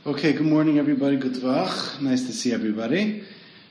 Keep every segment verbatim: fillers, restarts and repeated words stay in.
Okay, good morning everybody, good vach, nice to see everybody.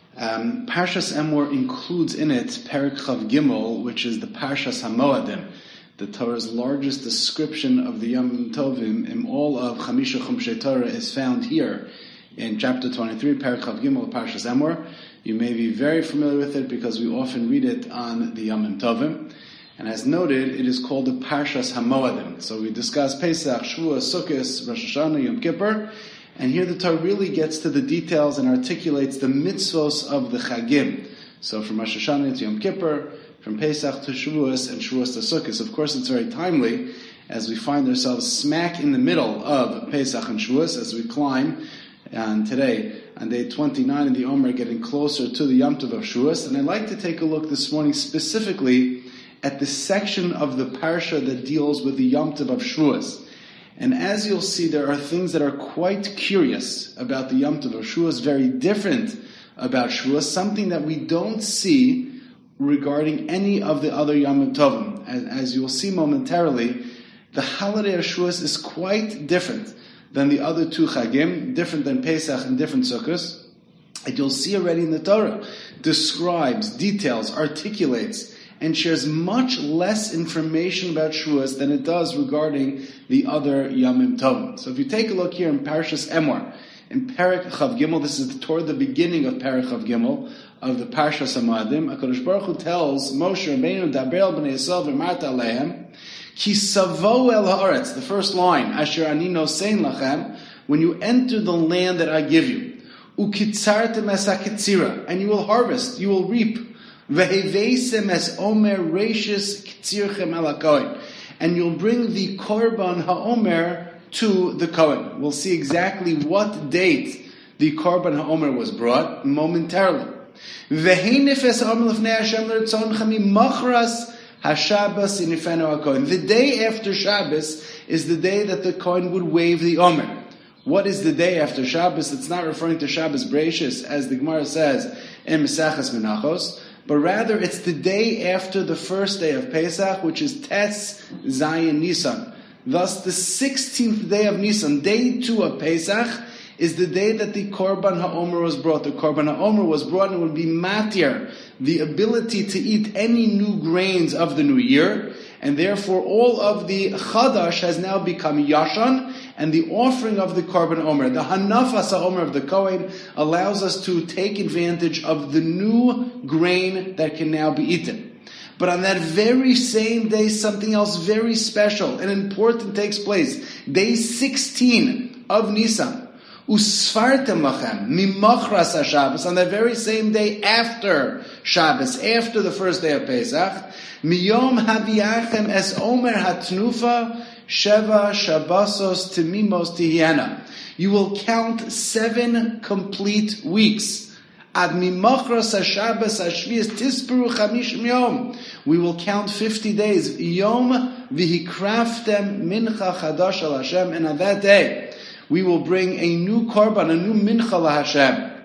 Um, Parshas Emor includes in it Perek Chav Gimel, which is the Parshas HaMoadim, the Torah's largest description of the Yom Tovim in all of Chamisha Chumshei Torah is found here in chapter twenty-three, Perek Chav Gimel, Parshas Emor. You may be very familiar with it because we often read it on the Yom Tovim. And as noted, it is called the Parshas HaMoadim. So we discuss Pesach, Shavuos, Sukkot, Rosh Hashanah, Yom Kippur. And here the Torah really gets to the details and articulates the mitzvos of the Chagim. So from Rosh Hashanah to Yom Kippur, from Pesach to Shavuos, and Shavuos to Sukkot. Of course, it's very timely as we find ourselves smack in the middle of Pesach and Shavuos as we climb. And today, on day twenty-nine in the Omer, getting closer to the Yom Tov of Shavuos. And I'd like to take a look this morning specifically at the section of the Parsha that deals with the Yom Tov of Shavuos. And as you'll see, there are things that are quite curious about the Yom Tov of Shavuos, very different about Shavuos, something that we don't see regarding any of the other Yom Tovim. As, as you'll see momentarily, the holiday of Shavuos is quite different than the other two Chagim, different than Pesach and different Sukkos. And you'll see already in the Torah, describes, details, articulates, and shares much less information about Shavuos than it does regarding the other Yomim Tovim. So if you take a look here in Parshas Emor, in Perek Chav Gimel, this is toward the beginning of Perek Chav Gimel, of the Parshas HaMoadim, HaKadosh Baruch Hu tells Moshe Rabbeinu, Daber el b'nei Yisrael v'marta alehem, ki savo el haaretz, the first line, asher ani nosein lachem, when you enter the land that I give you, ukitzartem es hakitzira, and you will harvest, you will reap, Veheveisem es omer reishis k'tzirchem ala kohen, and you'll bring the korban haomer to the kohen. We'll see exactly what date the korban haomer was brought momentarily. Veheinif es omer lefnei Hashem l'rtzoncha mimachras haShabbos inifenu hakohen. The day after Shabbos is the day that the kohen would wave the omer. What is the day after Shabbos? It's not referring to Shabbos Breishis, as the Gemara says in Mesachas Menachos, but rather it's the day after the first day of Pesach, which is Tes Zayin Nisan. Thus, the sixteenth day of Nisan, day two of Pesach, is the day that the Korban HaOmer was brought. The Korban HaOmer was brought and it would be matir, the ability to eat any new grains of the new year, and therefore all of the Chadash has now become Yashan, and the offering of the Korban Omer, the Hanafas HaOmer of the Kohen, allows us to take advantage of the new grain that can now be eaten. But on that very same day, something else very special and important takes place. Day sixteen of Nisan. Usfartem lachem mimachras haShabbos, on that very same day after Shabbos, after the first day of Pesach, miyom haviachem es omer hatnufa sheva shabbosos timimos tihiena. You will count seven complete weeks. Ad mimachras haShabbos hashvius tispuru chamishim yom. We will count fifty days. Yom vihikraftem mincha chadash al Hashem, and on that day we will bring a new korban, a new mincha LaHashem.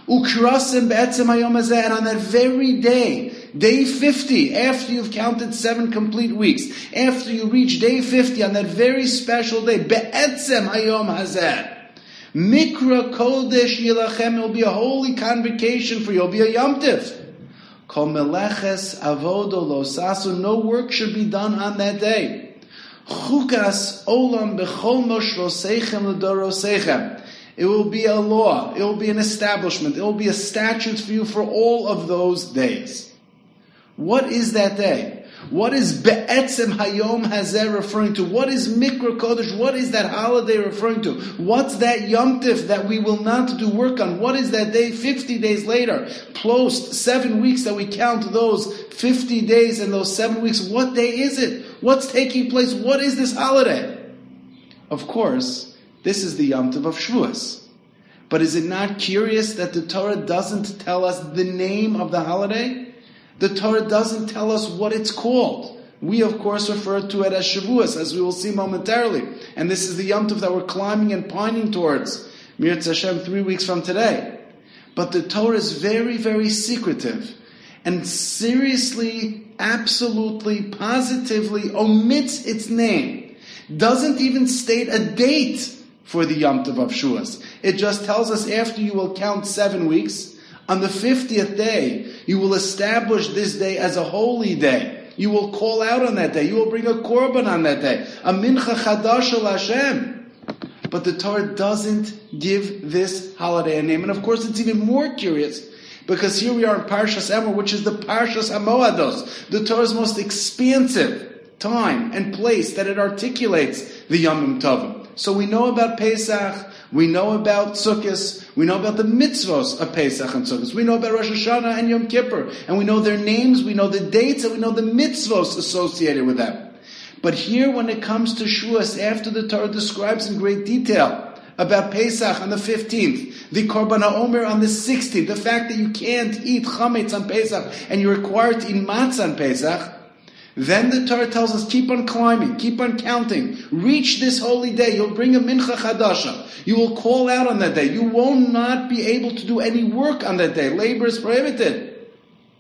Ukrasim be'etzem hayom hazeh, and on that very day, day fifty, after you've counted seven complete weeks, after you reach day fifty, on that very special day, be'etzem hayom hazeh, mikra kodesh yilachem, it will be a holy convocation for you, it will be a Yom Tiv. Kol meleches avodo lo sasu, no work should be done on that day. Chukas olam bechol moshroseichem ledoroseichem. It will be a law. It will be an establishment. It will be a statute for you for all of those days. What is that day? What is Be'etzem Hayom Hazeh referring to? What is Mikra Kodesh? What is that holiday referring to? What's that Yom Tif that we will not do work on? What is that day fifty days later? Post seven weeks that we count those fifty days and those seven weeks. What day is it? What's taking place? What is this holiday? Of course, this is the Yom Tov of Shavuos. But is it not curious that the Torah doesn't tell us the name of the holiday? The Torah doesn't tell us what it's called. We, of course, refer to it as Shavuos, as we will see momentarily. And this is the Yom Tov that we're climbing and pining towards, Mirz Hashem, three weeks from today. But the Torah is very, very secretive and seriously, absolutely, positively omits its name. Doesn't even state a date for the Yom Tov of Shavuos. It just tells us after you will count seven weeks, on the fiftieth day, you will establish this day as a holy day. You will call out on that day. You will bring a korban on that day. A mincha chadash el Hashem. But the Torah doesn't give this holiday a name. And of course it's even more curious, because here we are in Parshas Emor, which is the Parshas HaMoados, the Torah's most expansive time and place that it articulates the Yomim Tovim. So we know about Pesach, we know about Sukkot, we know about the mitzvos of Pesach and Sukkot, we know about Rosh Hashanah and Yom Kippur, and we know their names, we know the dates, and we know the mitzvos associated with them. But here when it comes to Shavuos, after the Torah describes in great detail about Pesach on the fifteenth, the Korban HaOmer on the sixteenth, the fact that you can't eat chametz on Pesach and you're required to eat matzah on Pesach, then the Torah tells us, keep on climbing, keep on counting, reach this holy day, you'll bring a mincha chadasha, you will call out on that day, you will not be able to do any work on that day, labor is prohibited.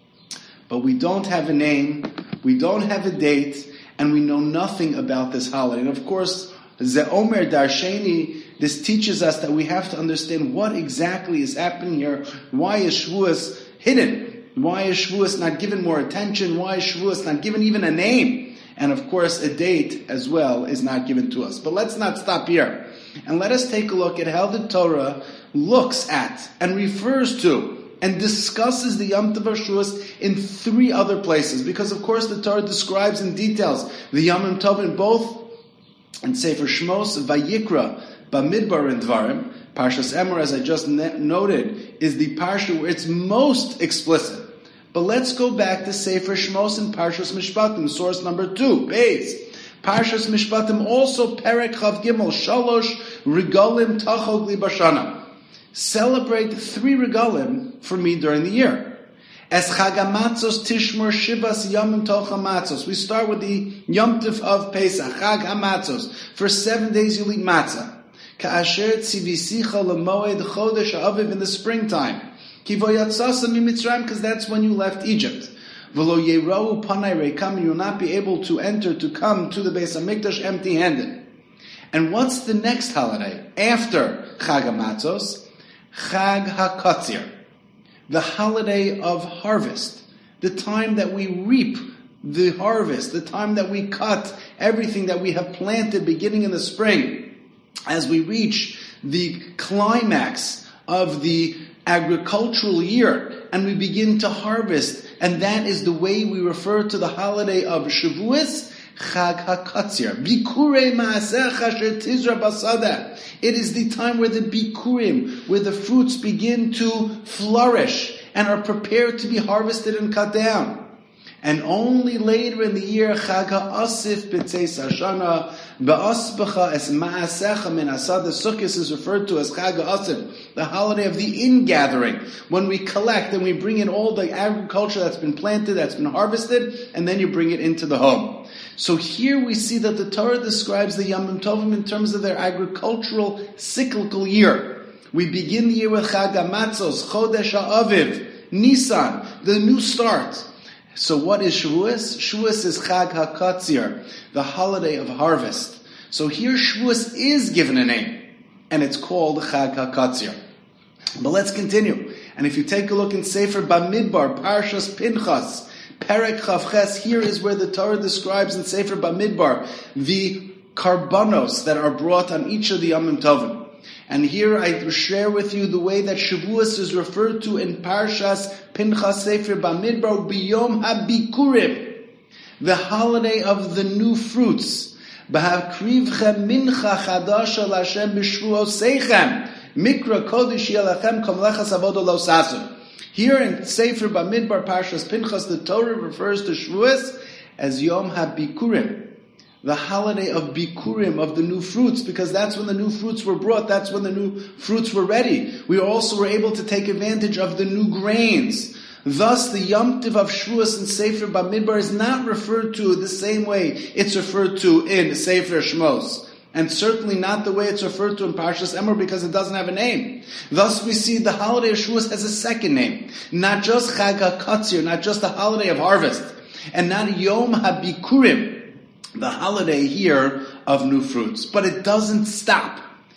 But we don't have a name, we don't have a date, and we know nothing about this holiday. And of course, Ze Omer Darsheni, this teaches us that we have to understand what exactly is happening here. Why is Shavuos hidden? Why is Shavuos not given more attention? Why is Shavuos not given even a name? And of course, a date as well is not given to us. But let's not stop here. And let us take a look at how the Torah looks at and refers to and discusses the Yom Tov of Shavuos in three other places. Because of course the Torah describes in details the Yom Tov in both in Sefer Shmos, Vayikra, Bamidbar, and Dvarim. Parshas Emor, as I just ne- noted, is the parsha where it's most explicit. But let's go back to Sefer Shmos and Parshas Mishpatim, source number two, base. Parshas Mishpatim also Perek Chav Gimel, Shalosh Regalim Tachol Li Bashana. Celebrate three regalim for me during the year. As Chag HaMatzos Tishmor Shivas Yomim Toch HaMatzos. We start with the Yom Tov of Pesach, Chag HaMatzos. For seven days you'll eat matzah. Ka'asher tzivisicha lemoed chodesh ha'aviv, in the springtime. Ki vo yatzasa mimitzrayim, because that's when you left Egypt. V'lo yerau panai reikam, you will not be able to enter, to come to the Beis HaMikdash empty-handed. And what's the next holiday after Chag HaMatzos? Chag HaKatzir, the holiday of harvest, the time that we reap the harvest, the time that we cut everything that we have planted beginning in the spring. As we reach the climax of the agricultural year and we begin to harvest, and that is the way we refer to the holiday of Shavuos, Chag HaKatzir. Bikurei ma'asecha asher tizra basada. It is the time where the bikurim, where the fruits begin to flourish and are prepared to be harvested and cut down. And only later in the year, Chag HaAsif b'tzeis Hashana, ba'asbecha es ma'asecha min asad. The Sukkot is referred to as Chag HaAsif, the holiday of the ingathering, when we collect and we bring in all the agriculture that's been planted, that's been harvested, and then you bring it into the home. So here we see that the Torah describes the Yom Tovim in terms of their agricultural cyclical year. We begin the year with Chag HaMatzos, Chodesh HaAviv, Nisan, the new start. So what is Shavuos? Shavuos is Chag HaKatzir, the holiday of harvest. So here Shavuos is given a name, and it's called Chag HaKatzir. But let's continue. And if you take a look in Sefer Bamidbar, Parshas Pinchas, Perek Chavches, here is where the Torah describes in Sefer Bamidbar the karbanos that are brought on each of the Yom Tovim. And here I share with you the way that Shavuos is referred to in Parshas Pinchas Sefer Bamidbar, Biyom HaBikurim, the holiday of the new fruits. B'hakrivchem mincha chadasha l'Hashem b'shvuoseichem, mikra kodesh yelachem komlechas avodo lo sasu. Here in Sefer Bamidbar, Parshas Pinchas, the Torah refers to Shavuos as Yom HaBikurim, the holiday of Bikurim, of the new fruits, because that's when the new fruits were brought, that's when the new fruits were ready. We also were able to take advantage of the new grains. Thus, the Yom Tov of Shavuos in Sefer Bamidbar is not referred to the same way it's referred to in Sefer Shmos, and certainly not the way it's referred to in Parshas Emor, because it doesn't have a name. Thus, we see the holiday of Shavuos has a second name, not just Chag HaKatzir, not just the holiday of harvest, and not Yom HaBikurim, the holiday here of new fruits. But it doesn't stop.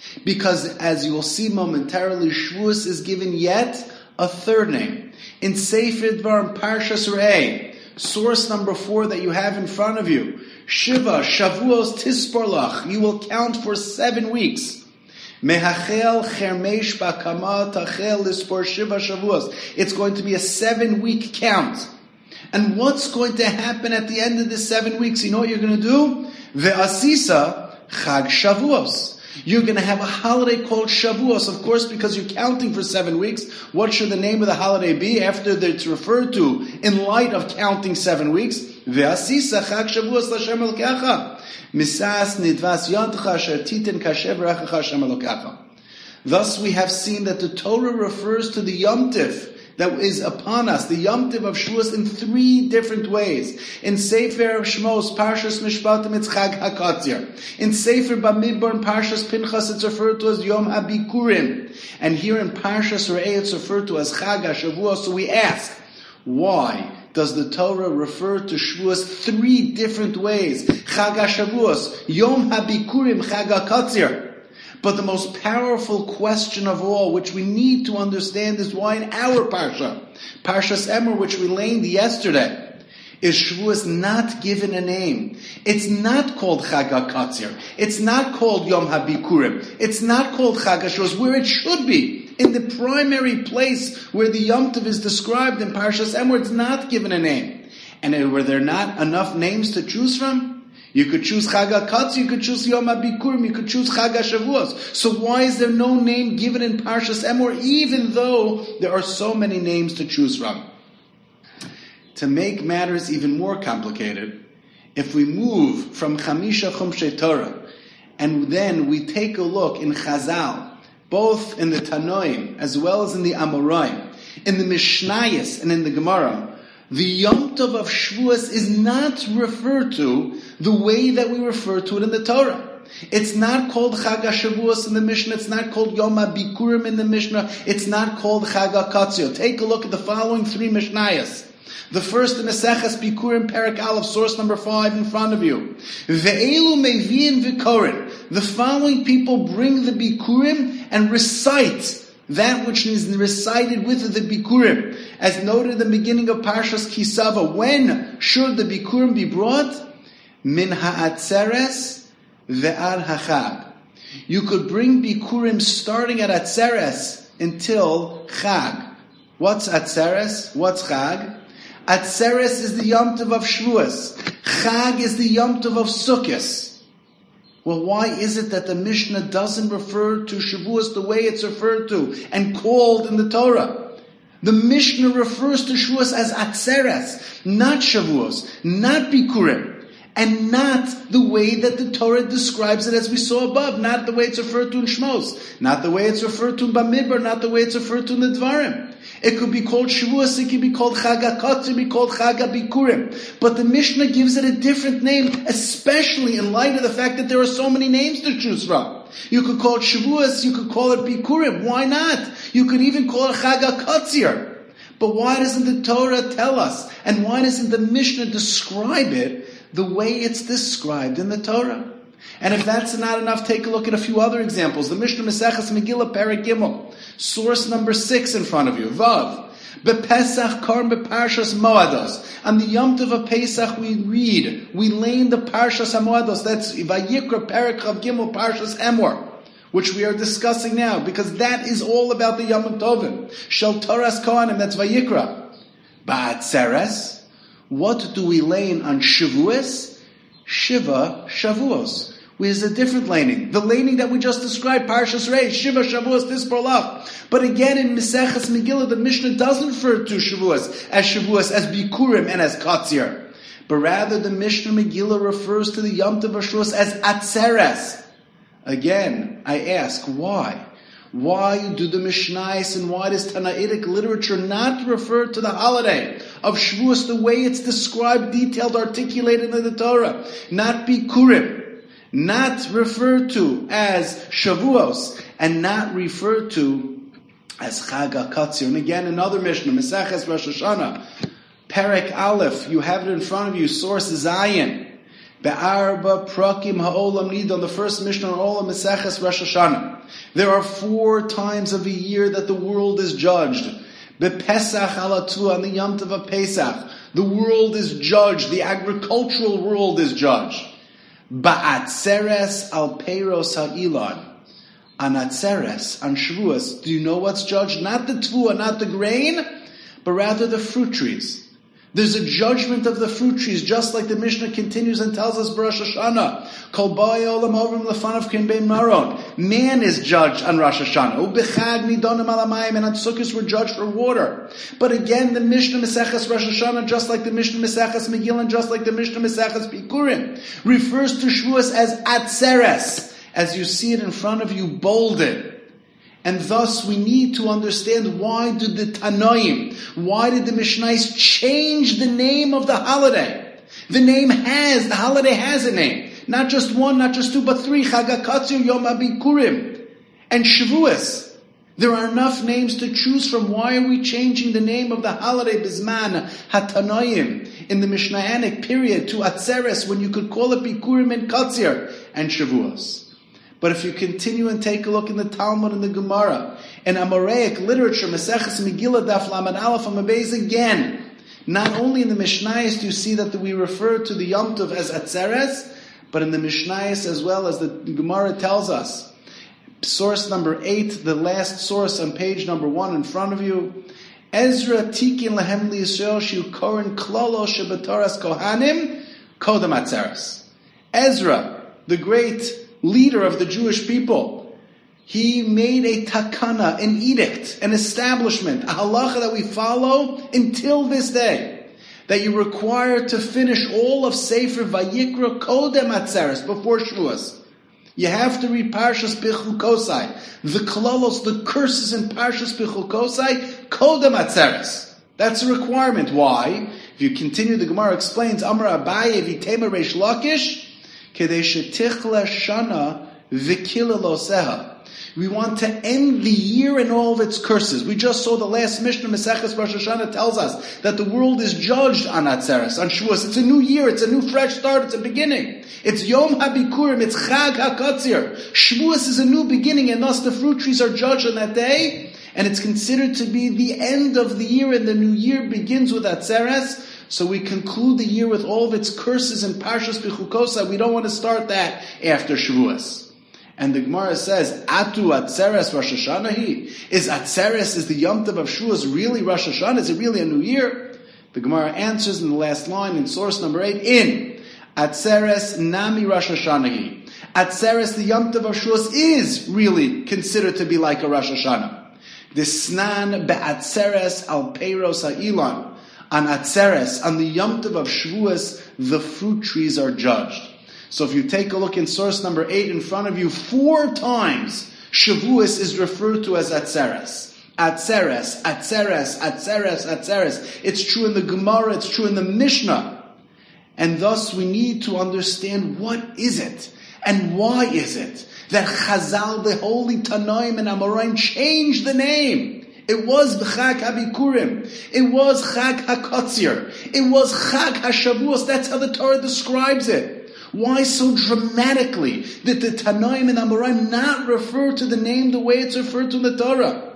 Because as you will see momentarily, Shavuos is given yet a third name. In Sefer Dvarim Parshas Re'eh, source number four that you have in front of you, Shiva Shavuos Tispor Lach, you will count for seven weeks. Mehachel Chermesh Bakama Tachel Lispor Shiva Shavuos. It's going to be a seven-week count. And what's going to happen at the end of the seven weeks? You know what you're going to do? Ve'asisa Chag Shavuos. You're going to have a holiday called Shavuos, of course, because you're counting for seven weeks. What should the name of the holiday be after it's referred to in light of counting seven weeks? Ve'asisa Chag Shavuos L'Shem Elokecha. Misas nidvas yantcha asher titen kasher v'rechacha Hashem Elokecha. Thus we have seen that the Torah refers to the Yom Tiv that is upon us, the Yom Tiv of Shavuos, in three different ways. In Sefer Shmos, Parshas Mishpatim, it's Chag HaKatzir. In Sefer Bamidbar and Parshas Pinchas, it's referred to as Yom HaBikurim. And here in Parshas Re'eh, it's referred to as Chag HaShavuos. So we ask, why does the Torah refer to Shavuos three different ways? Chag HaShavuos, Yom HaBikurim, Chag HaKatzir. But the most powerful question of all, which we need to understand, is why in our Parsha, Parshas Emor, which we learned yesterday, is Shavuos not given a name. It's not called Chag HaKatzir. It's not called Yom HaBikurim. It's not called Chag HaShavuos, where it should be. In the primary place where the Yom Tov is described in Parshas Emor, it's not given a name. And were there not enough names to choose from? You could choose Chag HaKatzir, you could choose Yom HaBikurim, you could choose Chag HaShavuos. So why is there no name given in Parshas Emor, even though there are so many names to choose from? To make matters even more complicated, if we move from Chamisha Chumshei Torah, and then we take a look in Chazal, both in the Tanoim, as well as in the Amoraim, in the Mishnayos, and in the Gemara, the Yom Tov of Shavuos is not referred to the way that we refer to it in the Torah. It's not called Chag HaShavuos in the Mishnah. It's not called Yom HaBikurim in the Mishnah. It's not called Chag HaKatzir. Take a look at the following three Mishnayos. The first in Maseches Bikurim, Perek Aleph, source number five in front of you. Ve'elu mevi'in v'korin. The following people bring the Bikurim and recite that which is recited with the Bikurim. As noted in the beginning of Parshas Kisava, when should the Bikurim be brought? Min ha'atzeres ve'ad hachag. You could bring Bikurim starting at Atzeres until Chag. What's Atzeres? What's Chag? Atzeres is the Yom Tov of Shavuos. Chag is the Yom Tov of Sukkot. Well, why is it that the Mishnah doesn't refer to Shavuos the way it's referred to and called in the Torah? The Mishnah refers to Shavuos as Atzeres, not Shavuos, not Bikurim, and not the way that the Torah describes it as we saw above, not the way it's referred to in Shmos, not the way it's referred to in Bamidbar, not the way it's referred to in the Dvarim. It could be called Shavuos, it could be called Chag HaKatzir, it could be called Chag HaBikurim. But the Mishnah gives it a different name, especially in light of the fact that there are so many names to choose from. You could call it Shavuos, you could call it Bikurim. Why not? You could even call it Chag HaKatzir. But why doesn't the Torah tell us? And why doesn't the Mishnah describe it the way it's described in the Torah? And if that's not enough, take a look at a few other examples. The Mishnah Maseches Megillah Perek Gimel, source number six in front of you. Vav. Bepesach karm beparshas Moados. On the Yom Tov of Pesach we read, we lay in the Parshas HaMoados. That's Vayikra Perek Chav Gimel Parshas Emor, which we are discussing now, because that is all about the Yom Tovim. Shel Toras Kohanim, that's Vayikra. Ba'atzeres, what do we lay in on Shavuos? Shiva Shavuos. Is a different laning. The laning that we just described, Parshas Re'eh, Shiva Shavuos Tispor Lach. But again, in Maseches Megillah, the Mishnah doesn't refer to Shavuos as Shavuos, as Bikurim, and as Katzir. But rather, the Mishnah Megillah refers to the Yom Tov of Shavuos as Atzeres. Again, I ask, why? Why do the Mishnayos and why does Tanaitic literature not refer to the holiday of Shavuos the way it's described, detailed, articulated in the Torah? Not Bikurim, not referred to as Shavuos, and not referred to as Chag HaKatzir. And again, another Mishnah, Maseches Rosh Hashanah, Perek Aleph, you have it in front of you, source Zion. Be'arba prakim ha'olam nidon, the first Mishnah on Olam Meseches Rosh Hashanah. There are four times of a year that the world is judged. Be'pesach alatu, on the Yom Tov of Pesach, the world is judged. The agricultural world is judged. Ba'atzeres al peiros ha'ilon. On Atzeres, on Shavuos, do you know what's judged? Not the tvuah, not the grain, but rather the fruit trees. There's a judgment of the fruit trees, just like the Mishnah continues and tells us, Rosh Hashanah, Kol ba'ei olam ovrim lefanav ken bein maron. Man is judged on Rosh Hashanah. U'bechag nidonim al hamayim, and on Sukkot we're judged for water. But again, the Mishnah Meseches Rosh Hashanah, just like the Mishnah Meseches Megillah, and just like the Mishnah Meseches Bikurim, refers to Shavuos as Atzeres, as you see it in front of you, bolded. And thus we need to understand, why did the Tanoim, why did the Mishnais change the name of the holiday? The name has, the holiday has a name. Not just one, not just two, but three. Chag HaKatzir, Yom HaBikurim, and Shavuos. There are enough names to choose from. Why are we changing the name of the holiday Bizman HaTanoim in the Mishnayanic period to Atzeres, when you could call it Bikurim and Katzir and Shavuos? But if you continue and take a look in the Talmud and the Gemara, in Amoraic literature, Meseches Megillah Daf Lamed Aleph Amud Beis again, not only in the Mishnayos do you see that we refer to the Yom Tov as Atzeres, but in the Mishnayos as well, as the Gemara tells us. Source number eight, the last source on page number one in front of you. Ezra Tikin Lahem Liyisrael Shiu Koren Klolo Shebatoras Kohanim Kodem Atzeres. Ezra, the great leader of the Jewish people, he made a takana, an edict, an establishment, a halacha that we follow until this day, that you require to finish all of Sefer Vayikra Kodem Atzeres, before Shavuos. You have to read Parshas Bechukosai, the kalalos, the curses in Parshas Bechukosai, Kodem Atzeres. That's a requirement. Why? If you continue, the Gemara explains, Amar Abaye Vitema Reish Lakish, Kedei shetichla shana v'kila loseha. We want to end the year and all of its curses. We just saw the last Mishnah, Meseches Rosh Hashanah, tells us that the world is judged on Atzeres, on Shavuos. It's a new year, it's a new fresh start, it's a beginning. It's Yom HaBikurim, it's Chag HaKatzir. Shavuos is a new beginning, and thus the fruit trees are judged on that day, and it's considered to be the end of the year, and the new year begins with Atzeres. So we conclude the year with all of its curses in Parshas Bechukosai. We don't want to start that after Shavuos. And the Gemara says, Atu Atzeres Rosh Hashanah hi? Is Atzeres, is the Yom Tov of Shavuos really Rosh Hashanah? Is it really a new year? The Gemara answers in the last line in source number eight, in Atzeres Nami Rosh Hashanah hi. Atzeres, the Yom Tov of Shavuos, is really considered to be like a Rosh Hashanah. Disnan be'atzeres al peiros ha'ilon. On Atzeres, on the Yom Tov of Shavuos, the fruit trees are judged. So if you take a look in source number eight in front of you, four times Shavuos is referred to as Atzeres. Atzeres, Atzeres, Atzeres, Atzeres. It's true in the Gemara, it's true in the Mishnah. And thus we need to understand, what is it? And why is it that Chazal, the holy Tanoim and Amoraim, changed the name? It was Chag HaBikurim. It was Chag HaKatzir. It was Chag HaShavuos. That's how the Torah describes it. Why so dramatically did the Tanoim and Amoraim not refer to the name the way it's referred to in the Torah?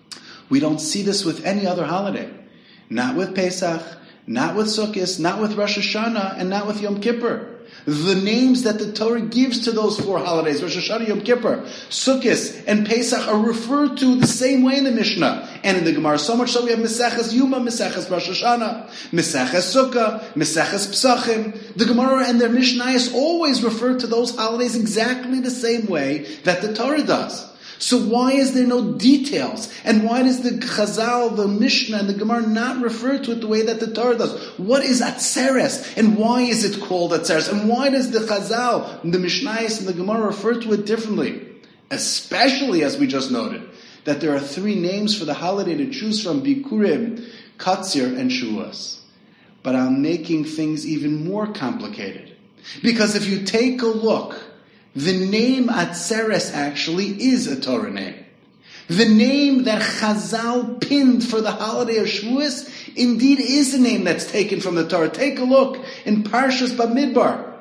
We don't see this with any other holiday. Not with Pesach, not with Sukkot, not with Rosh Hashanah, and not with Yom Kippur. The names that the Torah gives to those four holidays, Rosh Hashanah, Yom Kippur, Sukkot, and Pesach, are referred to the same way in the Mishnah and in the Gemara. So much so we have Meseches Yuma, Meseches Rosh Hashanah, Meseches Sukkah, Meseches Psachim. The Gemara and their Mishnayos always refer to those holidays exactly the same way that the Torah does. So why is there no details? And why does the Chazal, the Mishnah, and the Gemara not refer to it the way that the Torah does? What is Atzeres? And why is it called Atzeres? And why does the Chazal, the Mishnayos, and the Gemara refer to it differently? Especially, as we just noted, that there are three names for the holiday to choose from: Bikurim, Katzir, and Shavuos. But I'm making things even more complicated. Because if you take a look, the name Atzeres actually is a Torah name. The name that Chazal pinned for the holiday of Shavuos indeed is a name that's taken from the Torah. Take a look in Parshas Bamidbar.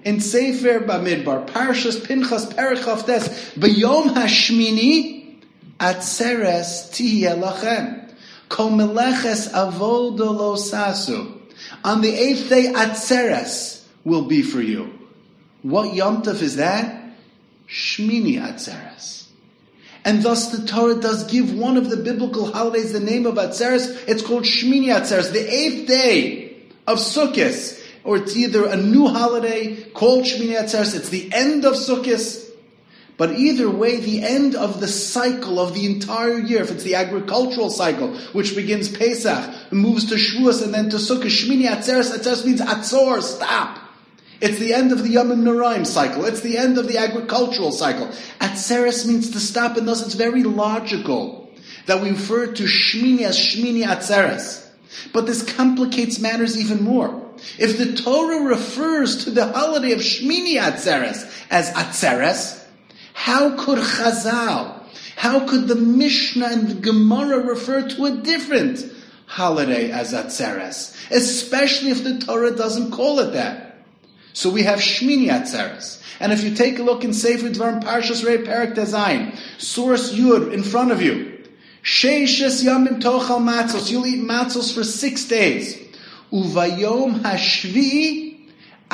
in Sefer Bamidbar, Parshas Pinchas Perek Chavtes, B'yom Hashmini Atzeres Tihye Lachem, Kol Meleches Avodo Lo Sasu. On the eighth day, Atzeres will be for you. What Yom Tov is that? Shmini Atzeres. And thus the Torah does give one of the biblical holidays the name of Atzeres. It's called Shmini Atzeres, the eighth day of Sukkot. Or it's either a new holiday called Shmini Atzeres, it's the end of Sukkot. But either way, the end of the cycle of the entire year, if it's the agricultural cycle, which begins Pesach, moves to Shavuos and then to Sukkot, Shmini Atzeres, Atzeres means Atzor, stop. It's the end of the Yomim Noraim cycle. It's the end of the agricultural cycle. Atzeres means to stop, and thus it's very logical that we refer to Shmini as Shmini Atzeres. But this complicates matters even more. If the Torah refers to the holiday of Shmini Atzeres as Atzeres, how could Chazal, how could the Mishnah and the Gemara refer to a different holiday as Atzeres? Especially if the Torah doesn't call it that. So we have Shmini Atzeres. And if you take a look in Sefer Dvarim Parshas Rei Perek Tezayin, source Yud in front of you, Sheishes Yamim Tochal Matzos, you'll eat matzos for six days. Uvayom Hashvi'i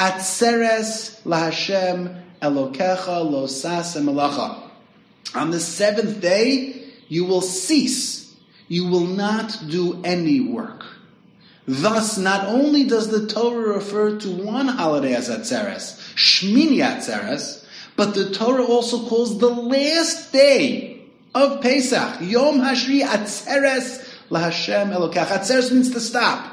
Atzeres LaHashem Elokecha Lo Saseh Melacha. On the seventh day, you will cease. You will not do any work. Thus, not only does the Torah refer to one holiday as Atzeres, Shmini Atzeres, but the Torah also calls the last day of Pesach, Yom Hashri Atzeres LaHashem Elokech. Atzeres means to stop.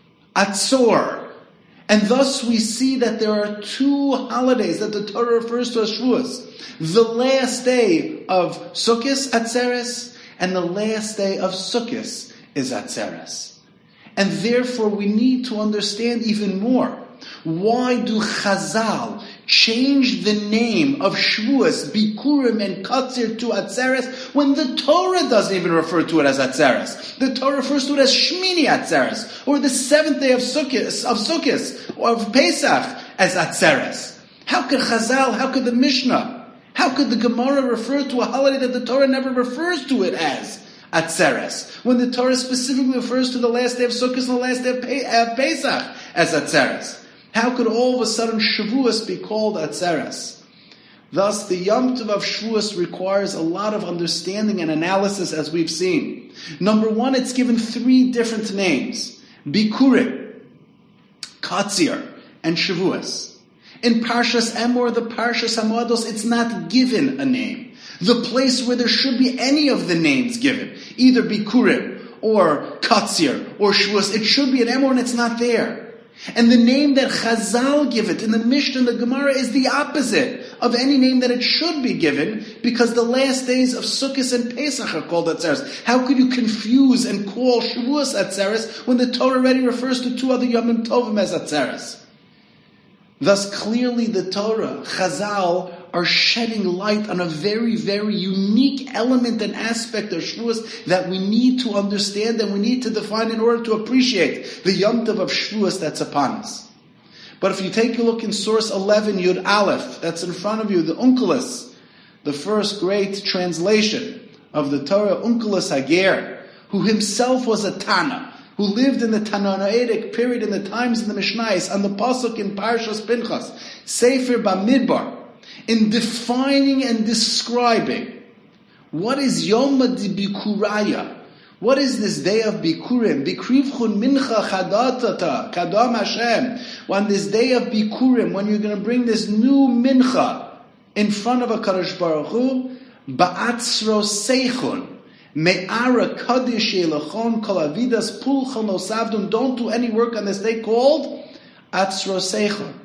Atzor. And thus we see that there are two holidays that the Torah refers to as Shavuos. The last day of Sukkot, Atzeres, and the last day of Sukkot is Atzeres. And therefore we need to understand even more. Why do Chazal change the name of Shavuos, Bikurim, and Katzir to Atzeres when the Torah doesn't even refer to it as Atzeres? The Torah refers to it as Shmini Atzeres, or the seventh day of Sukkot, of Sukkot, or of Pesach as Atzeres. How could Chazal, how could the Mishnah, how could the Gemara refer to a holiday that the Torah never refers to it as Atzeres, when the Torah specifically refers to the last day of Sukkot and the last day of, Pe- of Pesach as Atzeres? How could all of a sudden Shavuos be called Atzeres? Thus, the Yom Tov of Shavuos requires a lot of understanding and analysis, as we've seen. Number one, it's given three different names: Bikurim, Katzir, and Shavuos. In Parshas Emor, the Parshas Hamoados, it's not given a name. The place where there should be any of the names given, either Bikurim or Katzir or Shavuos, it should be an Emor and it's not there. And the name that Chazal give it in the Mishnah and the Gemara is the opposite of any name that it should be given, because the last days of Sukkot and Pesach are called Atzeres. How could you confuse and call Shavuos Atzeres when the Torah already refers to two other Yomim Tovim as Atzeres? Thus, clearly the Torah, Chazal, are shedding light on a very, very unique element and aspect of Shavuos that we need to understand and we need to define in order to appreciate the Yom Tov of Shavuos that's upon us. But if you take a look in source eleven, Yud Aleph, that's in front of you, the Onkelos, the first great translation of the Torah, Onkelos Hager, who himself was a Tana, who lived in the Tanoatic period in the times in the Mishnayos, on the Pasuk in Parshas Pinchas, Sefer Bamidbar, in defining and describing what is Yom Bikuraya, what is this day of Bikurim, Bikrivchun Mincha Chadatata, Kadam Hashem, on this day of Bikurim, when you're going to bring this new Mincha in front of a Kadosh Baruch Hu, Ba'atzro Seichun, Me'ara Kaddish Elachon Kol Avidas Pulchon Osavdun, don't do any work on this day called Atzro Seichun.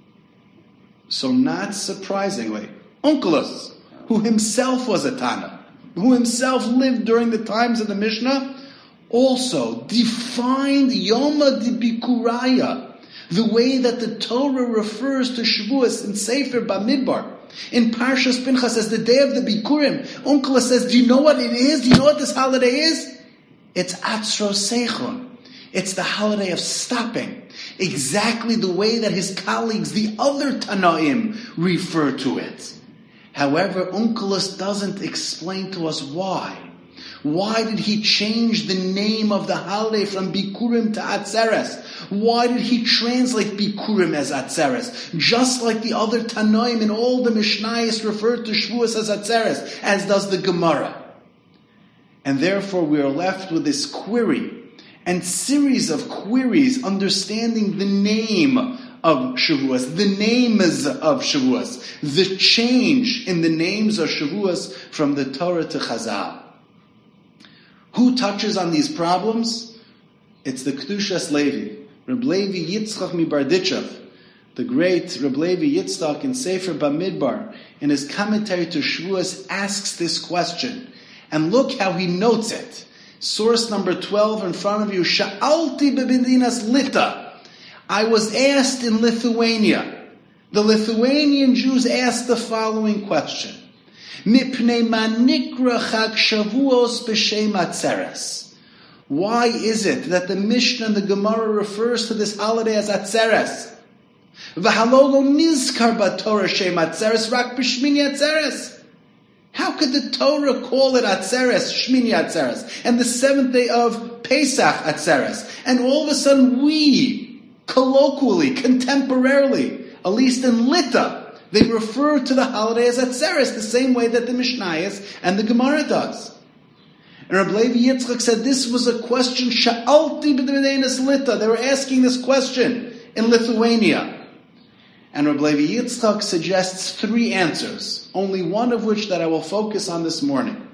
So not surprisingly, Onkelos, who himself was a Tana, who himself lived during the times of the Mishnah, also defined Yoma de Bikuraya, the way that the Torah refers to Shavuos in Sefer Bamidbar. In Parshas Pinchas as the day of the Bikurim, Onkelos says, do you know what it is? Do you know what this holiday is? It's Atzro Seichon. It's the holiday of stopping, exactly the way that his colleagues, the other Tanaim, refer to it. However, Onkelos doesn't explain to us why. Why did he change the name of the holiday from Bikurim to Atzeres? Why did he translate Bikurim as Atzeres? Just like the other Tanoim in all the Mishnayos refer to Shavuos as Atzeres, as does the Gemara. And therefore we are left with this query and series of queries understanding the name of Shavuos, the names of Shavuos, the change in the names of Shavuos from the Torah to Chazal. Who touches on these problems? It's the Kedushas Levi, Reb Levi Yitzchak Mibarditchev, the great Reb Levi Yitzchak in Sefer Bamidbar, in his commentary to Shavuos, asks this question. And look how he notes it. Source number twelve in front of you, Sha'alti bebindinas Lita. I was asked in Lithuania. The Lithuanian Jews asked the following question. Mipnei manikra chag Shavuos b'shem Atzeres. Why is it that the Mishnah and the Gemara refers to this holiday as Atzeres? V'halo lo nizkar b'Torah shem Atzeres rak b'shmini Atzeres. How could the Torah call it Atzeres, Shmini Atzeres, and the seventh day of Pesach Atzeres, and all of a sudden we, colloquially, contemporarily, at least in Lita, they refer to the holiday as Atzeres, the same way that the Mishnayos and the Gemara does. And Reb Levi Yitzchak said this was a question, Sha'alti b'devedenis Lita. They were asking this question in Lithuania. And Reb Levi Yitzchak suggests three answers, only one of which that I will focus on this morning.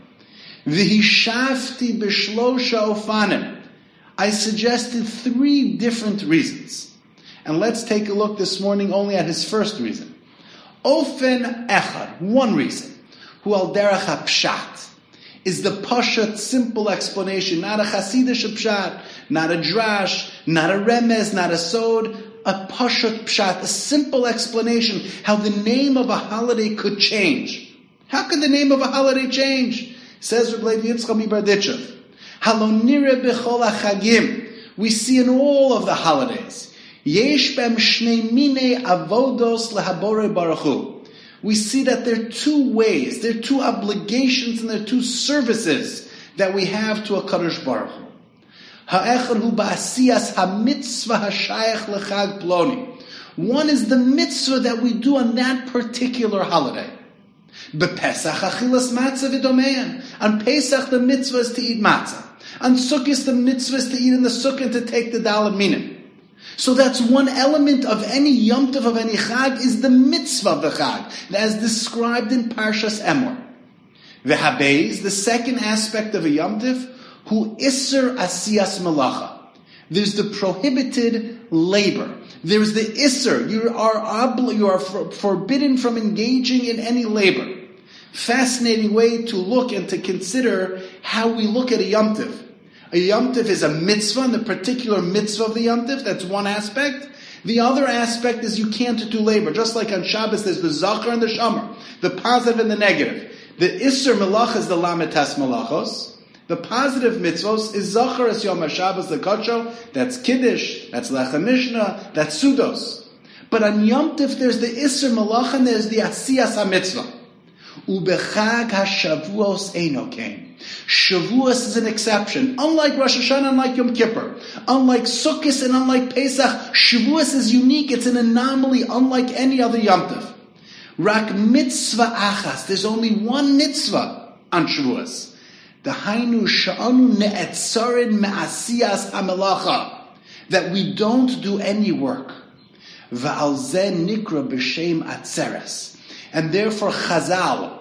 V'hishafti b'shlosha ofanim. I suggested three different reasons. And let's take a look this morning only at his first reason. Ofen echad, one reason, hu al derech hapshat, is the pashat, simple explanation, not a chasidish pshat, not a drash, not a remez, not a sod, a pashat pshat, a simple explanation how the name of a holiday could change. How could the name of a holiday change? Says Reb Levi Yitzchak Mibarditchev, Halo nireh b'chol hachagim. We see in all of the holidays, yesh b'em shnei minei avodos lehabore baruch hu. We see that there are two ways, there are two obligations, and there are two services that we have to a Kadosh Baruch Hu. Ha'echad hu ba'asiyas ha'mitzvah ha'shayach lechag ploni. One is the mitzvah that we do on that particular holiday. B'Pesach achilas matzah v'domein. On Pesach the mitzvah is to eat matzah. On Sukkot the mitzvah is to eat in the Sukkah and to take the daled minim. So that's one element of any Yom Tov, of any Chag, is the mitzvah of the Chag, as described in Parshas Emor. V'habeiz, the second aspect of a Yom Tov, hu isser asiyas malacha. There's the prohibited labor. There's the isser. You are obli- you are for- forbidden from engaging in any labor. Fascinating way to look and to consider how we look at a Yom Tov. A Yom Tov is a mitzvah, and the particular mitzvah of the Yom Tov, that's one aspect. The other aspect is you can't do labor. Just like on Shabbos, there's the zachar and the shamar, the positive and the negative. The isser malach is the lametas malachos. The positive mitzvos is zachar es yom HaShabbos, the kacho, that's kiddush, that's lechem mishnah, that's sudos. But on Yom Tov, there's the isser malach and there's the asiyas ha-mitzvah. Ubechag ha-shavuos eino kain. Shavuos is an exception. Unlike Rosh Hashanah, unlike Yom Kippur, unlike Sukkot and unlike Pesach, Shavuos is unique. It's an anomaly unlike any other Yom Tov. Rak mitzvah achas. There's only one mitzvah on Shavuos. The hainu sha'anu ne'etzarin me'asiyas hamelacha. That we don't do any work. Va'al zeh nikra b'shem atzeres. And therefore Chazal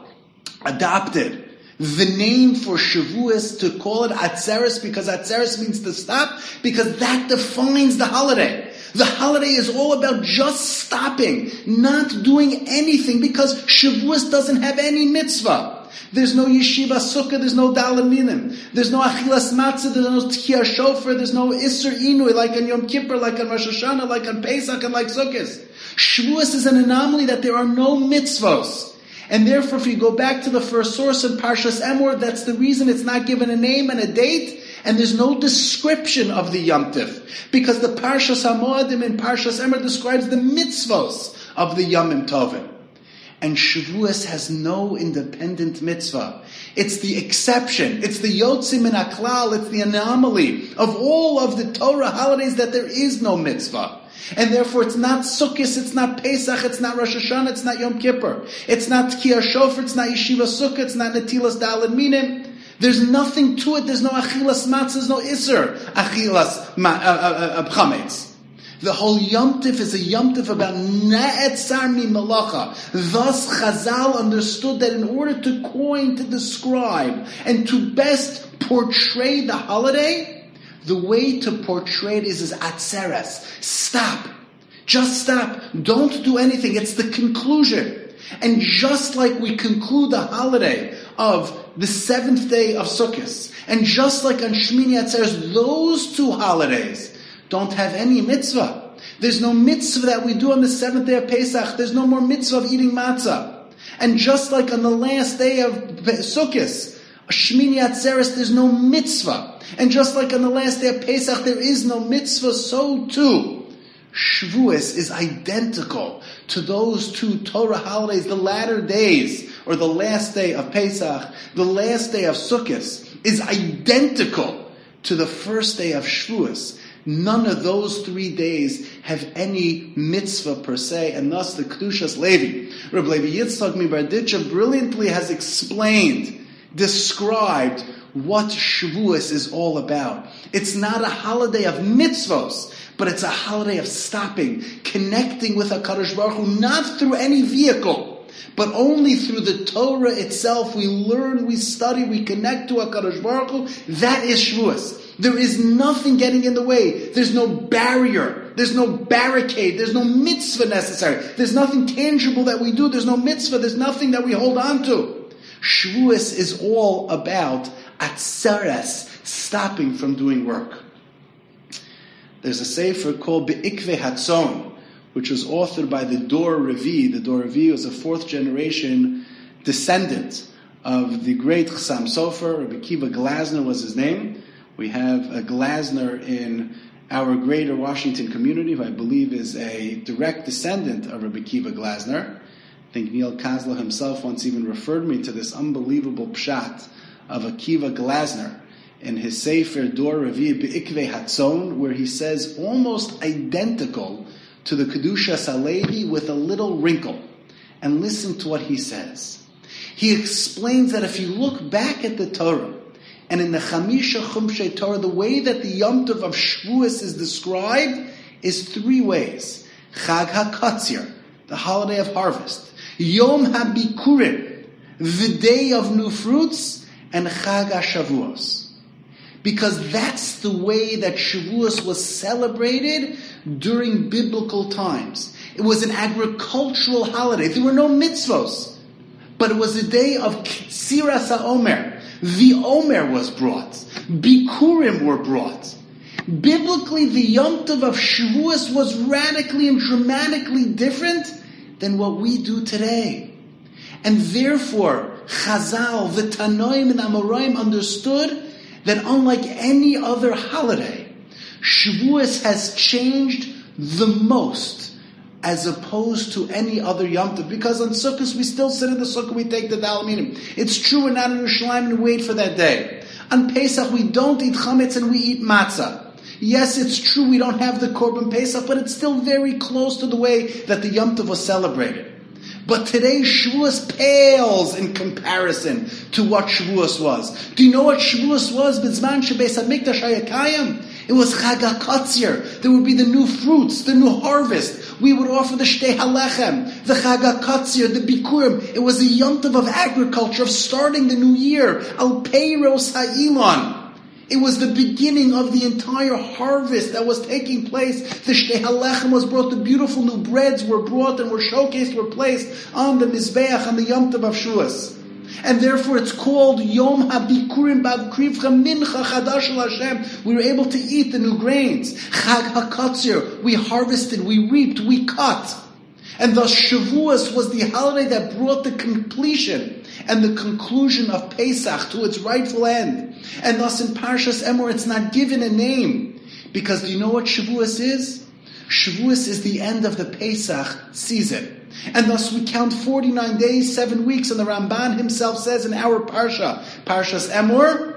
adopted the name for Shavuos to call it Atzeres, because Atzeres means to stop, because that defines the holiday. The holiday is all about just stopping, not doing anything, because Shavuos doesn't have any mitzvah. There's no yeshiva sukkah, there's no daled minim, there's no achilas matzah, there's no tchiyah shofar, there's no isser inui like on Yom Kippur, like on Rosh Hashanah, like on Pesach, and like Sukkot. Shavuos is an anomaly that there are no mitzvos. And therefore, if you go back to the first source in Parshas Emor, that's the reason it's not given a name and a date, And there's no description of the Yom Tif, because the Parshas HaMoadim in Parshas Emor describes the mitzvos of the Yomim Tovim. And Shavuos has no independent mitzvah. It's the exception. It's the Yotzim min HaKlal. It's the anomaly of all of the Torah holidays that there is no mitzvah. And therefore it's not Sukkot, it's not Pesach, it's not Rosh Hashanah, it's not Yom Kippur. It's not Tkiyah Shofar, it's not Yeshiva Sukkah, it's not Netilas Daled Minim. There's nothing to it. There's no Achilas Matzah, there's no Isser Achilas Chametz. The whole Yom Tif is a Yom Tif about Na'etzar mi Malacha. Thus Chazal understood that in order to coin, to describe, and to best portray the holiday, the way to portray it is as Atzeres. Stop. Just stop. Don't do anything. It's the conclusion. And just like we conclude the holiday of the seventh day of Sukkot, and just like on Shmini Atzeres, those two holidays don't have any mitzvah. There's no mitzvah that we do on the seventh day of Pesach. There's no more mitzvah of eating matzah. And just like on the last day of Sukkot, Shmini Atzeres, there's no mitzvah. And just like on the last day of Pesach, there is no mitzvah, so too Shavuos is identical to those two Torah holidays, the latter days, or the last day of Pesach, the last day of Sukkot, is identical to the first day of Shavuos. None of those three days have any mitzvah per se, and thus the Kedushas Levi, Reb Levi Yitzchak Mibarditcha, brilliantly has explained, described what Shavuos is all about. It's not a holiday of mitzvos, but it's a holiday of stopping, connecting with HaKadosh Baruch Hu, not through any vehicle, but only through the Torah itself. We learn, we study, we connect to HaKadosh Baruch Hu. That is Shavuos. There is nothing getting in the way. There's no barrier. There's no barricade. There's no mitzvah necessary. There's nothing tangible that we do. There's no mitzvah. There's nothing that we hold on to. Shavuos is all about atzeres, stopping from doing work. There's a sefer called Be'ikvei Hatzon, which was authored by the Dor Revi. The Dor Revi was a fourth generation descendant of the great Chassam Sofer. Rabbi Kiva Glasner was his name. We have a Glasner in our greater Washington community, who I believe is a direct descendant of Rabbi Kiva Glasner. I think Neil Kozla himself once even referred me to this unbelievable pshat of Akiva Glasner in his Sefer Dor Revi Be'ikvei Hatzon, where he says almost identical to the Kedushas HaLevi with a little wrinkle. And listen to what he says. He explains that if you look back at the Torah, and in the Chamisha Chumshei Torah, the way that the Yom Tov of Shavuos is described is three ways. Chag HaKatzir, the holiday of harvest. Yom HaBikurim, the day of new fruits. And Chag HaShavuos. Because that's the way that Shavuos was celebrated during biblical times. It was an agricultural holiday. There were no mitzvos. But it was a day of Ksiras HaOmer. The Omer was brought. Bikurim were brought. Biblically, the Yom Tov of Shavuos was radically and dramatically different than what we do today. And therefore, Chazal, the Tanoim and Amoraim understood that unlike any other holiday, Shavuos has changed the most as opposed to any other Yom Tov. Because on Sukkot, we still sit in the Sukkah, we take the Dal Minim. It's true we're not in Yerushalayim and wait for that day. On Pesach, we don't eat chametz and we eat matzah. Yes, it's true we don't have the Korban Pesach, but it's still very close to the way that the Yom Tov was celebrated. But today, Shavuos pales in comparison to what Shavuos was. Do you know what Shavuos was? B'zman shebeis hamikdash hayakayim. It was Chag HaKatzir. There would be the new fruits, the new harvest. We would offer the Shtei HaLechem, the Chag HaKatzir, the Bikurim. It was a Yom Tov of agriculture, of starting the new year. Al Peiros HaIlon. It was the beginning of the entire harvest that was taking place. The Shtei HaLechem was brought, the beautiful new breads were brought and were showcased, were placed on the Mizbeach, on the Yom Tov of Shavuos. And therefore it's called Yom HaBikurim Ba'akrivcha Mincha Chadash El Hashem. We were able to eat the new grains. Chag HaKatzir, we harvested, we reaped, we cut. And thus Shavuos was the holiday that brought the completion and the conclusion of Pesach to its rightful end. And thus in Parshas Emor it's not given a name. Because do you know what Shavuos is? Shavuos is the end of the Pesach season. And thus we count forty-nine days, seven weeks, and the Ramban himself says in our Parsha, Parshas Emor,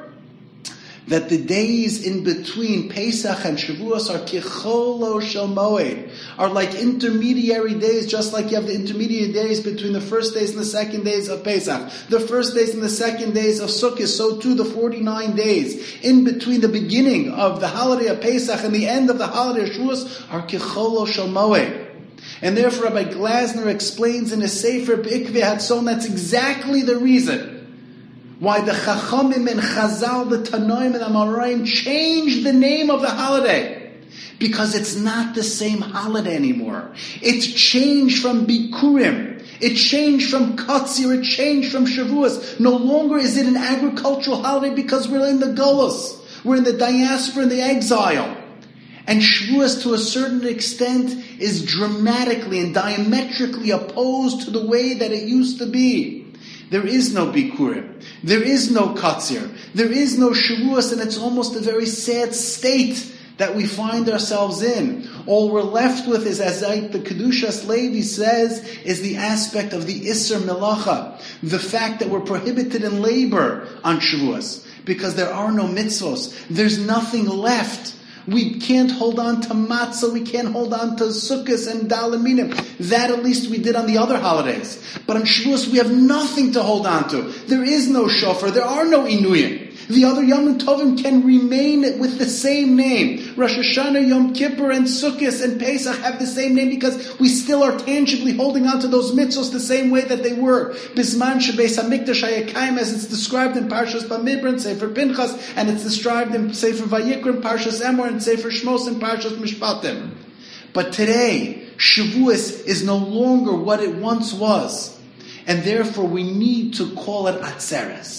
that the days in between Pesach and Shavuos are kicholo shel moed, are like intermediary days, just like you have the intermediate days between the first days and the second days of Pesach. The first days and the second days of Sukkot, so too the forty-nine days in between the beginning of the holiday of Pesach and the end of the holiday of Shavuos are kicholo shel moed. And therefore Rabbi Glasner explains in his Sefer B'ikvei Hatzon that's exactly the reason why the Chachamim and Chazal, the Tanoim and Amoraim changed the name of the holiday. Because it's not the same holiday anymore. It's changed from Bikurim. It changed from Katzir. It changed from Shavuos. No longer is it an agricultural holiday because we're in the Golos. We're in the diaspora, in the exile. And Shavuos, to a certain extent, is dramatically and diametrically opposed to the way that it used to be. There is no Bikurim. There is no Katzir. There is no Shavuos, and it's almost a very sad state that we find ourselves in. All we're left with is, as the Kedushas Levi says, is the aspect of the Isser Melacha. The fact that we're prohibited in labor on Shavuos. Because there are no mitzvos. There's nothing left. We can't hold on to matzah, we can't hold on to sukkahs and dalaminim. That at least we did on the other holidays. But on Shavuos we have nothing to hold on to. There is no shofar, there are no inuyim. The other Yom Tovim can remain with the same name. Rosh Hashanah, Yom Kippur, and Sukkot and Pesach have the same name because we still are tangibly holding on to those mitzvos the same way that they were. Bisman Shebeis HaMikdash Hayakayim, as it's described in Parshas Bamidbar and Sefer Pinchas, and it's described in Sefer Vayikra, Parshas Emor, and Sefer Shmos, and Parshas Mishpatim. But today, Shavuos is no longer what it once was. And therefore we need to call it Atzeres.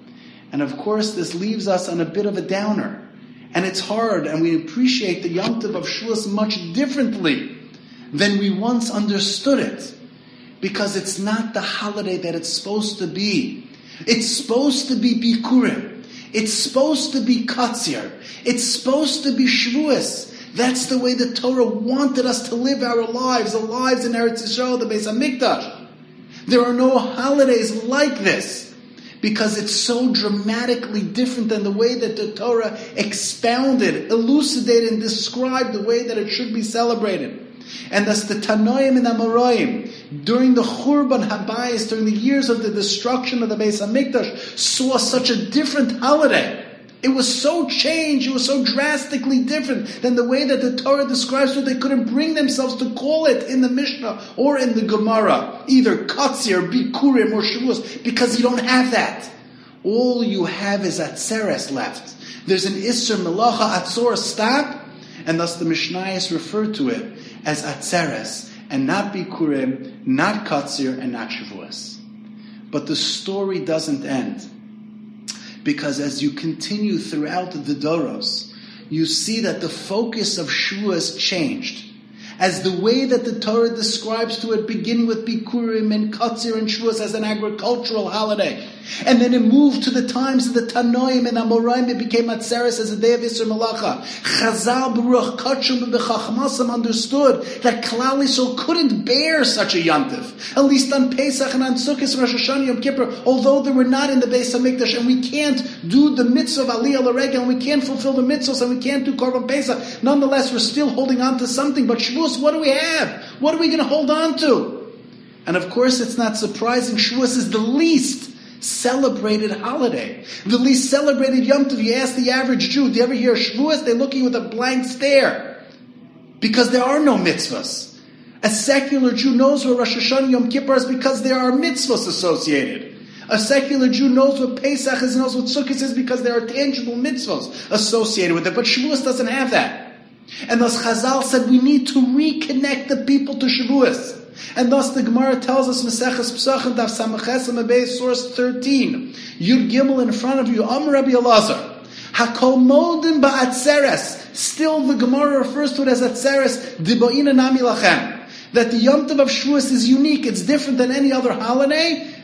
And of course, this leaves us on a bit of a downer. And it's hard, and we appreciate the Yom Tov of Shavuos much differently than we once understood it. Because it's not the holiday that it's supposed to be. It's supposed to be Bikurim. It's supposed to be Katzir. It's supposed to be Shavuos. That's the way the Torah wanted us to live our lives, the lives in Eretz Yisrael, the Beis HaMikdash. There are no holidays like this. Because it's so dramatically different than the way that the Torah expounded, elucidated, and described the way that it should be celebrated. And thus the Tanoim and Amoraim, during the Churban Habayis, during the years of the destruction of the Beis HaMikdash, saw such a different holiday. It was so changed, it was so drastically different than the way that the Torah describes it. They couldn't bring themselves to call it in the Mishnah or in the Gemara, either Katzir, Bikurim, or Shavuos, because you don't have that. All you have is Atzeres left. There's an Isser Melacha Atzor, stop, and thus the Mishnayos refer to it as Atzeres, and not Bikurim, not Katzir, and not Shavuos. But the story doesn't end. Because as you continue throughout the Doros, you see that the focus of Shavuos changed. As the way that the Torah describes to it, beginning with Bikurim and Katzir and Shavuos as an agricultural holiday. And then it moved to the times of the Tanoim and Amoraim. It became Atzeres as a day of Isser Melacha. Chazal Baruch Kachum B'Chachmasam understood that Klal Yisrael couldn't bear such a Yom Tov. At least on Pesach and on Sukkot, Rosh Hashanah, Yom Kippur, although they were not in the Beis HaMikdash, and we can't do the mitzvah of Aliyah L'Regel, and we can't fulfill the mitzvahs, and we can't do Korban Pesach. Nonetheless, we're still holding on to something. But Shavuos, what do we have? What are we going to hold on to? And of course, it's not surprising. Shavuos is the least celebrated holiday. The least celebrated Yom Tov. You ask the average Jew, do you ever hear Shavuos? They look at you with a blank stare. Because there are no mitzvahs. A secular Jew knows what Rosh Hashanah Yom Kippur is because there are mitzvahs associated. A secular Jew knows what Pesach is, knows what Sukkot is because there are tangible mitzvahs associated with it. But Shavuos doesn't have that. And thus Chazal said we need to reconnect the people to Shavuos. And thus the Gemara tells us, Maseches Pesachim, Daf Samaches Amabei, source thirteen, Yud Gimel in front of you, Am Rabbi Elazar, Hakol Modim Ba'atzeres. Still the Gemara refers to it as Atzeres, Dibo'ina Nami Lachem. That the Yom Tov of Shavuos is unique, it's different than any other holiday,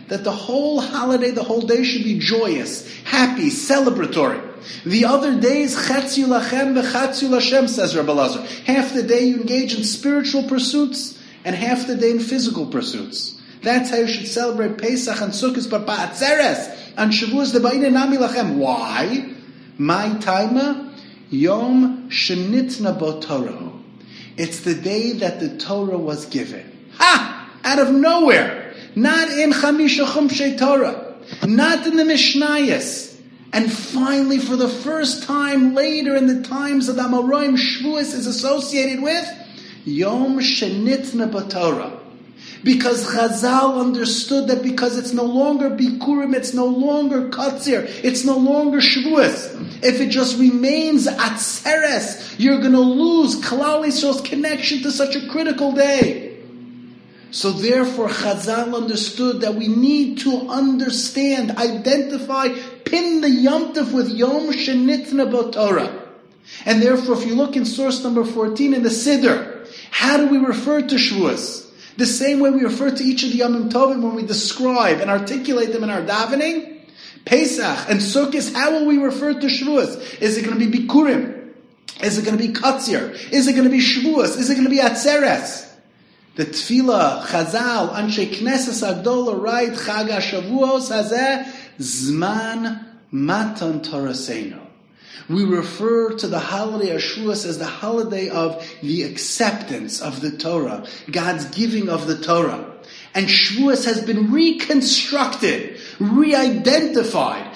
that the whole holiday, the whole day should be joyous, happy, celebratory. The other days, Chetziu lachem v'chatziu l'Hashem, says Rabbi Lazar. Half the day you engage in spiritual pursuits, and half the day in physical pursuits. That's how you should celebrate Pesach and Sukkot, but ba'atzeres, and Shavuos de'ba'ina nami lachem. Why? My taima, Yom Shenitna Bo Torah. It's the day that the Torah was given. Ha! Out of nowhere. Not in Chamisha Chumshei Torah. Not in the Mishnayos. And finally, for the first time later in the times of the Amoraim, Shavuos is associated with Yom Shenitna Bo Torah. Because Chazal understood that because it's no longer Bikurim, it's no longer Katzir, it's no longer Shavuos. If it just remains Atzeres, you're going to lose Klal Yisrael's connection to such a critical day. So therefore Chazal understood that we need to understand, identify, pin the Yom Tov with Yom Shenitna Bo Torah. And therefore if you look in source number fourteen in the Siddur, how do we refer to Shavuos? The same way we refer to each of the Yomim Tovim when we describe and articulate them in our davening. Pesach and Sukkot, how will we refer to Shavuos? Is it going to be Bikurim? Is it going to be Katzir? Is it going to be Shavuos? Is it going to be Atzeres? The Tefillah, Chazal, Anshe Knesses Agdola, right? Chag HaShavuos Hazeh, Zman Matan Toraseinu. We refer to the holiday of Shavuos as the holiday of the acceptance of the Torah, God's giving of the Torah. And Shavuos has been reconstructed, re-identified,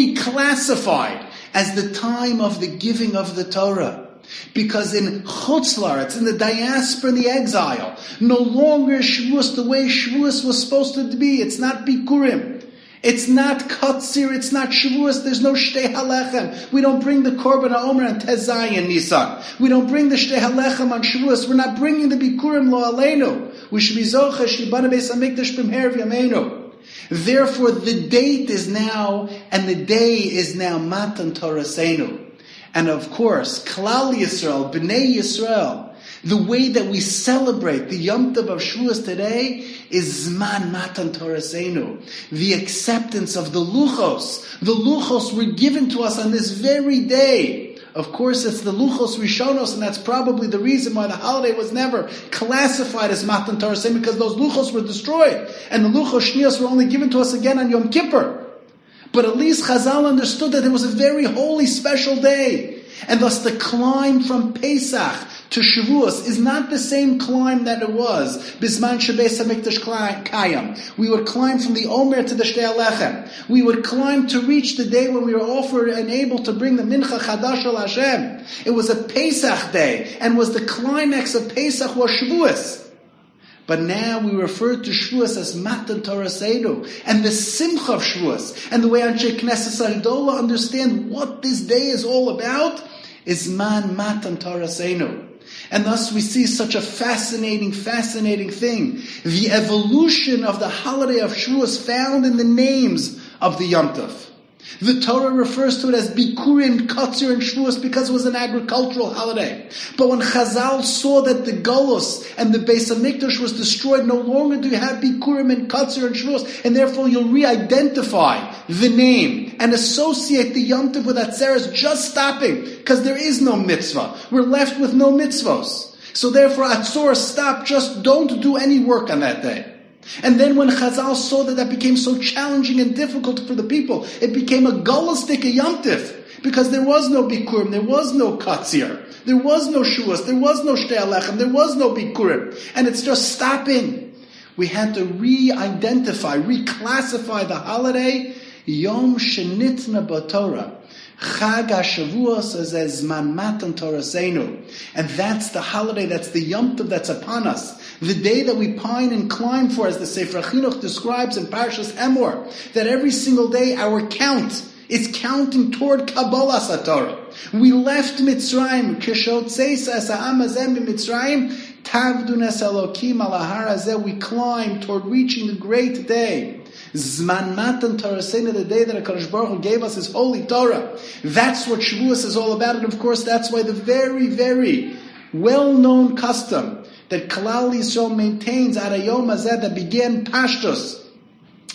reclassified as the time of the giving of the Torah. Because in Chutz La'aretz, in the diaspora, in the exile, no longer Shavuos the way Shavuos was supposed to be. It's not Bikurim. It's not Katzir, it's not Shavuos, there's no Shtei HaLechem. We don't bring the Korban HaOmer on Tezayin Nisan. We don't bring the Shtei HaLechem on Shavuos. We're not bringing the Bikurim Lo Aleinu. We should be Zocha, Shibana Beis HaMikdash B'mher V'yameinu. Therefore, the date is now, and the day is now Matan Toraseinu. And of course, Klal Yisrael, B'nai Yisrael, the way that we celebrate the Yom Tov of Shavuos today is Zman Matan Toraseinu, the acceptance of the Luchos. The Luchos were given to us on this very day. Of course, it's the Luchos Rishonos, and that's probably the reason why the holiday was never classified as Matan Toraseinu, because those Luchos were destroyed, and the Luchos Shnios were only given to us again on Yom Kippur. But at least Chazal understood that it was a very holy, special day. And thus the climb from Pesach to Shavuos is not the same climb that it was Bisman Shebeis HaMikdash Kayam. We would climb from the Omer to the Shtei HaLechem. We would climb to reach the day when we were offered and able to bring the Mincha Chadash al Hashem. It was a Pesach day, and was the climax of Pesach was Shavuos. But now we refer to Shavuos as Matan Toraseinu, and the Simcha of Shavuos, and the way Anshe Knesses Agdola understand what this day is all about, is Man Matan Toraseinu. And thus we see such a fascinating, fascinating thing. The evolution of the holiday of Shavuos found in the names of the Yom Tov. The Torah refers to it as Bikurim, Katzir, and Shavuos because it was an agricultural holiday. But when Chazal saw that the Golus and the Beis HaMikdash was destroyed, no longer do you have Bikurim and Katzir and Shavuos, and therefore you'll re-identify the name and associate the Yom Tov with Atzeres, just stopping, because there is no mitzvah. We're left with no mitzvos. So therefore Atzor, stop, just don't do any work on that day. And then when Chazal saw that that became so challenging and difficult for the people, it became a gulistic a Yom Tov, because there was no Bikurim, there was no Katzir, there was no Shavuos, there was no Shtei HaLechem, there was no Bikurim, and it's just stopping. We had to re-identify, reclassify the holiday, Yom Shenitna Bo Torah. Chag HaShavuos as Zman Matan Toraseinu. And that's the holiday, that's the Yom Tov that's upon us. The day that we pine and climb for, as the Sefer Chinuch describes in Parshas Emor, that every single day our count is counting toward Kabbalah HaTorah. We left Mitzrayim, Kishot Seisa as Ha'am Hazeh Mitzrayim, Tavdunes Elokim al Har Hazeh, we climb toward reaching the great day. Zman Matan Toraseinu, the day that HaKadosh Baruch Hu gave us His holy Torah. That's what Shavuos is all about, and of course that's why the very, very well-known custom that Klal Yisrael maintains at a Yom Hazeh that began Pashtus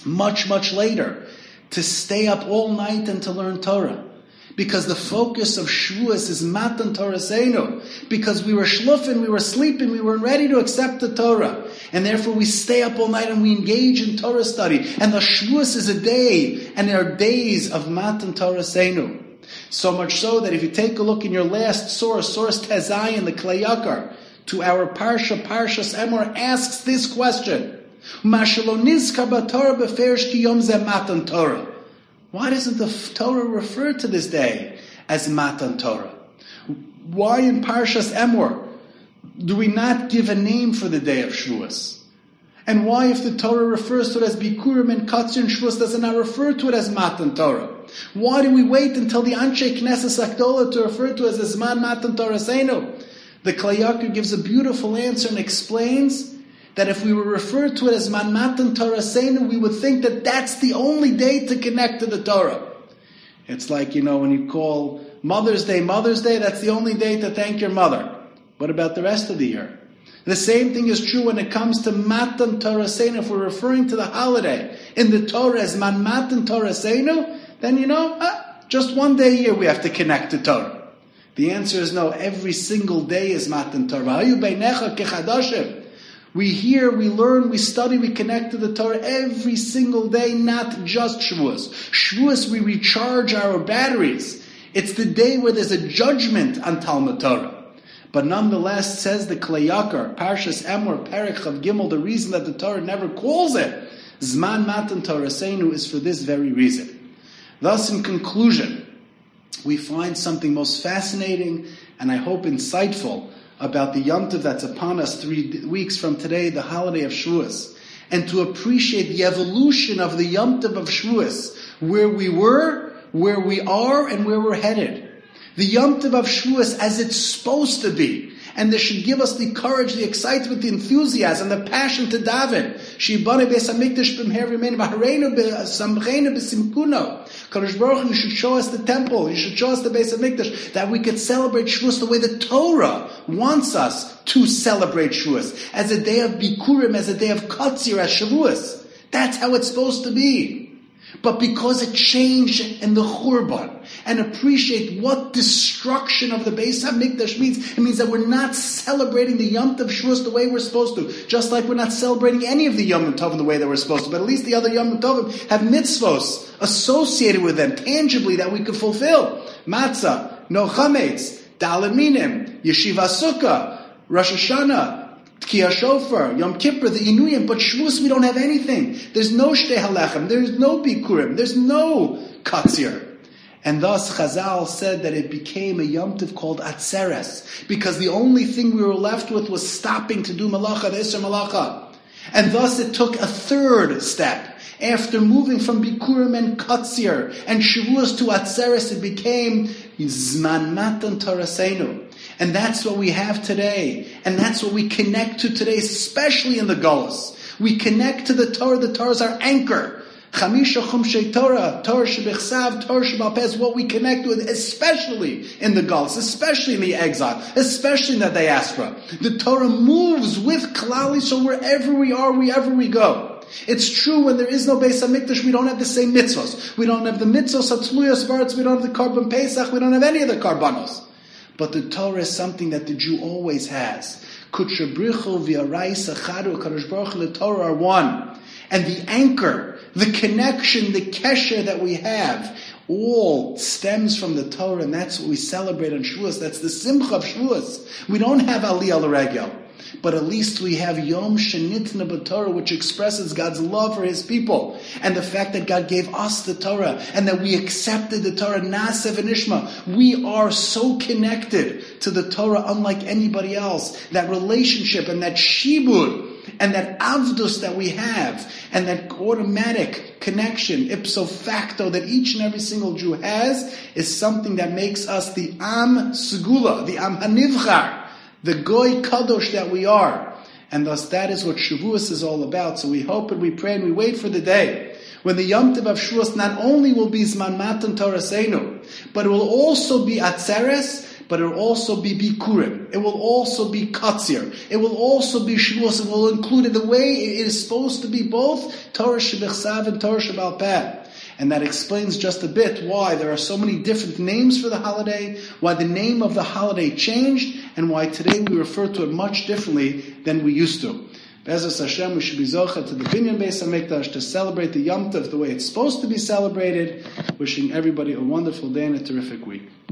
much, much later, to stay up all night and to learn Torah. Because the focus of Shavuos is Matan Toraseinu. Because we were shlufin, we were sleeping, we weren't ready to accept the Torah. And therefore we stay up all night and we engage in Torah study. And the Shavuos is a day, and there are days of Matan Toraseinu. So much so that if you take a look in your last source, source Tezayin, the Klei Yakar, to our Parsha, Parshas Emor, asks this question. Why doesn't the Torah refer to this day as Matan Torah? Why in Parshas Emor do we not give a name for the day of Shavuos? And why, if the Torah refers to it as Bikurim and Katzir and Shavuos, does it not refer to it as Matan Torah? Why do we wait until the Anshe Knesset Akdola to refer to it as Zman Matan Toraseinu? The Klei Yakar gives a beautiful answer and explains that if we were referred to it as Man Matan Toraseinu, we would think that that's the only day to connect to the Torah. It's like, you know, when you call Mother's Day, Mother's Day, that's the only day to thank your mother. What about the rest of the year? The same thing is true when it comes to Matan Toraseinu. If we're referring to the holiday in the Torah as Man Matan Toraseinu, then, you know, ah, just one day a year we have to connect to Torah. The answer is no. Every single day is Matan Torah. We hear, we learn, we study, we connect to the Torah every single day, not just Shavuos. Shavuos, we recharge our batteries. It's the day where there's a judgment on Talmud Torah. But nonetheless, says the Klei Yakar, Parshas Emor, Perek Chav Gimel, the reason that the Torah never calls it Zman Matan Toraseinu is for this very reason. Thus, in conclusion, we find something most fascinating and I hope insightful about the Yom Tov that's upon us three weeks from today, the holiday of Shavuos, and to appreciate the evolution of the Yom Tov of Shavuos, where we were, where we are, and where we're headed. The Yom Tov of Shavuos as it's supposed to be. And this should give us the courage, the excitement, the enthusiasm, the passion to daven. Shibane Beis Hamikdash b'mher v'mein v'hareinu b'samcheinu b'simkuno. Kadosh Baruch Hu, you should show us the temple. You should show us the Beis Hamikdash, that we could celebrate Shavuos the way the Torah wants us to celebrate Shavuos, as a day of Bikurim, as a day of Katzir, as Shavuos. That's how it's supposed to be. But because it changed in the Churban, and appreciate what destruction of the Beis HaMikdash means, it means that we're not celebrating the Yom Tov Shavuos the way we're supposed to, just like we're not celebrating any of the Yom Tov the way that we're supposed to, but at least the other Yom Tovim have mitzvos associated with them, tangibly, that we could fulfill. Matzah, No Chametz, Daled Minim, Yeshiva Sukkah, Rosh Hashanah, Tkiyah Shofar, Yom Kippur, the Inuyim, but Shavuos we don't have anything. There's no Shtei Halechem, there's no Bikurim, there's no Katzir. And thus Chazal said that it became a Yom Tov called Atzeres, because the only thing we were left with was stopping to do Malacha, the Isser Malacha. And thus it took a third step. After moving from Bikurim and Katzir and Shavuos to Atzeres, it became Zman Matan Toraseinu. And that's what we have today. And that's what we connect to today, especially in the Golus. We connect to the Torah. The Torah is our anchor. Chamisha Chumshei Torah, Torah Shebechsav, Torah Shebal Peh is what we connect with, especially in the Golus, especially in the exile, especially in the diaspora. The Torah moves with Klal Yisrael wherever we are, wherever we go. It's true when there is no Beis HaMikdash, we don't have the same mitzvos. We don't have the mitzvos Hatzluyos Varetz, we don't have the Karban Pesach, we don't have any of the Karbanos. But the Torah is something that the Jew always has. Kutsha Brichu v'Araisa Chadu, Kadosh Baruch Hu, the Torah are one. And the anchor, the connection, the kesher that we have, all stems from the Torah, and that's what we celebrate on Shavuos. That's the Simcha of Shavuos. We don't have Aliyah L'Regel, but at least we have Yom Shenitna B'Torah, which expresses God's love for His people, and the fact that God gave us the Torah, and that we accepted the Torah, Naaseh v'Nishma. We are so connected to the Torah unlike anybody else. That relationship and that shibud, and that avdus that we have, and that automatic connection, ipso facto, that each and every single Jew has, is something that makes us the Am Segula, the Am Hanivchar, the Goy Kadosh that we are. And thus that is what Shavuos is all about. So we hope and we pray and we wait for the day when the Yom Tov of Shavuos not only will be Zman Matan Toraseinu, but it will also be Atzeres, but it will also be Bikurim. It will also be Katzir. It will also be Shavuos. It will include it the way it is supposed to be both Torah Shebechsav and Torah Shebal Peh. And that explains just a bit why there are so many different names for the holiday, why the name of the holiday changed, and why today we refer to it much differently than we used to. Be'ezus Hashem, we should be zocha to the Binyan Beis HaMikdash to celebrate the Yom Tov the way it's supposed to be celebrated. Wishing everybody a wonderful day and a terrific week.